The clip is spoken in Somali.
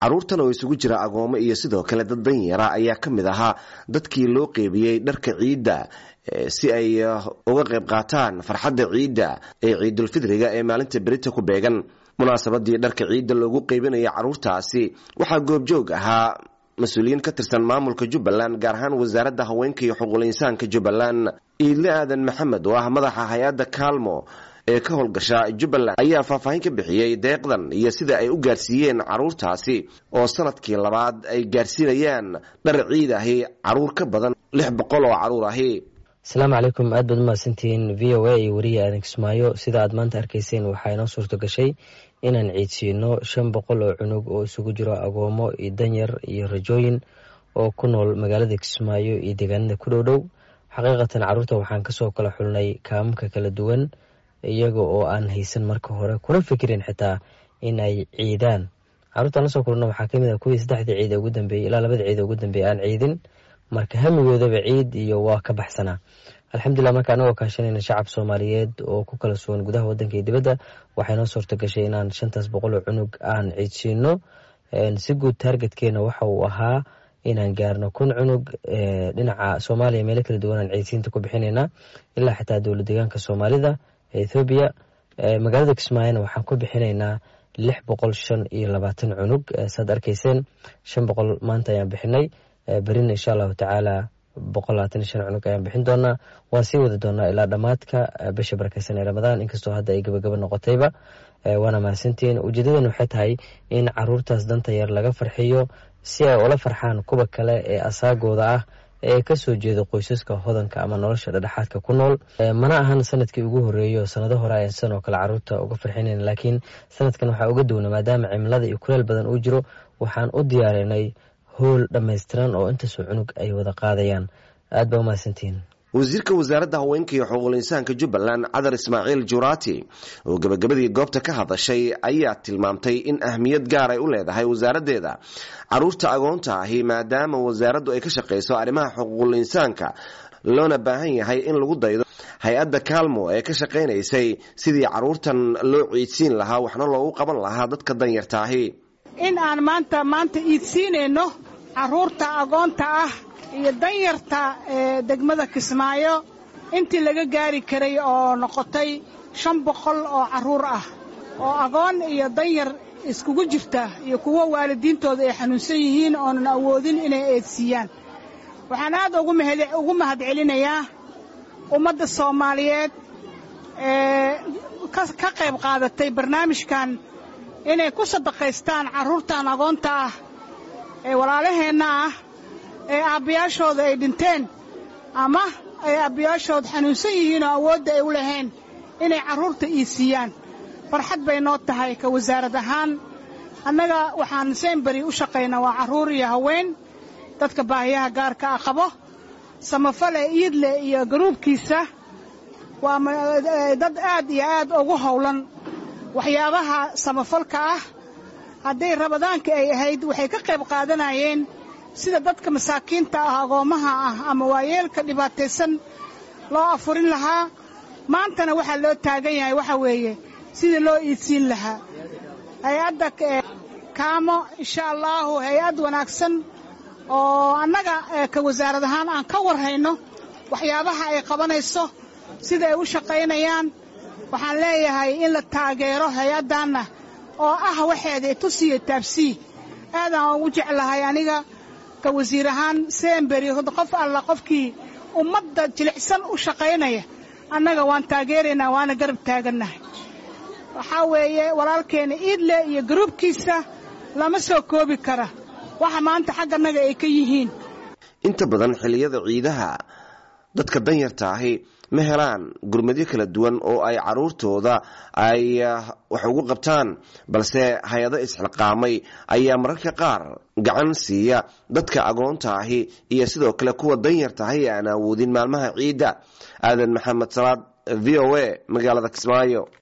caruurtan oo isugu jira agoomo iyo sidoo kale dad danyara ayaa ka mid ahaa dadkii loo qeybiyey dharka ciidda si ay uga qayb qaataan farxadda ciidda ee ciidul fidriga ee maalinta berita ku beegan munaasabadii dharka ciidda loogu qeybinayay caruurtaasi waxaa goobjoog ahaa mas-uuliyiin ka tirsan maamulka Jubbaland gaar ahaan wasaaradda haweenka iyo xuquuqul insaanka Jubbaland Iile Aadan Maxamed oo ah madaxa hay'adda Kaalmo ee ka howlgasha Jubbaland ayaa faahfaahin ka bixiyay deeqdan iyo sida ay u gaarsiiyeen caruurtaasi oo sanadkii labaad ay gaarsiinayaan dhar ciid ah caruur ka badan 600 oo caruur ah. Assalaamu calaykum aad baad mahadsantihiin VOA iyo wariye Aadan Kismaayo sida aad maanta arkayseen waxaa inoo suurto gashay inaan ciidsiino 500 oo cunug oo isugu jiro agoomo iyo danyar iyo rajooyin oo ku nool magaalada Kismaayo iyo deegaanada ku dhow xaqiiqatan caruurta waxaan ka soo kala xulnay kaamka kala duwan iyaga oo aan haysan marka hore kuna fikirin xitaa in ay ciidaan caruurta la soo kulno waxaa kamid ah kuwii 3 ciid ugu dambeeyay ilaa 2 ciid ugu dambeeyay aan ciidin marka hamigoodaba ciid iyo waa ka baxsana alxamdulillah marka anagoo kaashanayna shacab Soomaaliyeed oo ku kala sugan gudaha wadanka iyo dibadda waxay noo suurto gashay inaan 500 cunug aan ciidsiino si guud targetkeena waxa uu ahaa inaan gaarno 1,000 cunug dhinaca Soomaaliya meel kala duwan aan ciidsiinta ku bixinayna ilaa xitaa dawlad deegaanka Soomaalida Ethiopia magaalada Kismaayo waxaan ku bixinaynaa 625 cunug saad arkayseen 500 maanta ayaan bixinay برينا إن شاء الله تعالى بقولاتنا شن عنق أيام بحين دونا واسيود دونا إلى دماتك بشبركة سنة رمضان إنك استو هذا يجيب قبل نقطيبة وأنا مع سنتين وجديد إنه حتى هاي إن عرور تصدن تيار لقى فرحيو سيا ولا فرحان كوبا كلا أساق وضعه kasoo jeedo qoysaska hodanka ama nolosha dhexaadka ku nool mana ahan sanadkii ugu horeeyo sanado hore ay sano kala caruurta uga farxineen laakiin sanadkan waxa uga duwana maadaama cimilada iyo kuleel badan uu jiro waxaan u diyaarinay hool dhameystiran oo inta soo cunug ay wada qaadayaan aad ba u mahadsantiin wasiirka wasaaradda haweenka iyo xuquuqul insaanka Jubbaland Cadar Ismaaciil Juraati oo gabagabadii goobta ka hadashay ayaa tilmaamtay in ahmiyad gaar ay u leedahay wasaaraddeeda caruurta agoonta ah maadaama wasaaraddu ay ka shaqeyso arrimaha xuquuqul insaanka loona baahan yahay in lagu daydo hay'adda Kaalmo ee ka shaqeynaysay sidii caruurtan loo ciidsiin lahaa waxna loogu qaban lahaa dadka danyarta ah in aan maanta ciidsiinayno caruurta agoonta ah iyo danyarta degmada Kismaayo intii laga gaari karay oo noqotay 500 oo caruur ah oo agoon iyo danyar iskugu jirta iyo kuwa waalidiintooda ay xanuunsan yihiin oo aan awoodin inay eedsiyaan waxaan aad ugu mahadcelinayaa ummadda Soomaaliyeed ka qayb qaadatay barnaamijkan inay ku sadaqaystaan caruurtan agoonta ah ee walaalaheena ah ee aabayaashooda ay dhinteen ama ay aabayaashood xanuunsan yihiin oo awood ay u lahayn inay caruurta iisiyaan farxad bay noo tahay ka wasaarad ahaan annaga waxaan Sembari u shaqeynaa waa caruur iyo haween dadka baahiyaha gaarka ah qabo samafale iidle iyo gruubkiisa waa dad aad iyo aad ugu howlan waxyaabaha samafalka ah haday rabadaanka ay ahayd waxay ka qayb qaadanayeen sida dadka masaakiinta ah agoomaha ah ama waayeelka dhibaataysan loo afurin lahaa maantana waxa loo taagan yahay waxa weeye sida loo iidsiin lahaa hay'adda Kaalmo insha Allah hay'ad wanaagsan oo annaga ka wasaarad ahaan aan ka warhayno waxyaabaha ay qabanayso sida ay u shaqeynayaan waxaan leeyahay in la taageero hay'adana oo ah waxeeda tusiyo taabsi aadan ugu jeclahay aniga ka wasiir ahaan Sembari qof alla qofkii ummadda jilicsan u shaqeynaya annaga waan taageereynaa waana garab taaganahay waxa weeye walaalkeena Iidle iyo gruubkiisa lama soo koobi kara waxa maanta xagganaga ay ka yihiin inta badan xilliyada ciidaha dadka danyarta ah ma helaan gurmadyo kala duwan oo ay caruurtooda ay wax ugu qabtaan balse hay'ado isxilqaamay ayaa mararka qaar gacan siiya dadka agoonta ah iyo sidoo kale kuwa danyarta ah aan awoodin maalmaha ciida Aadan Maxamed Salaad VOA magaalada Kismaayo.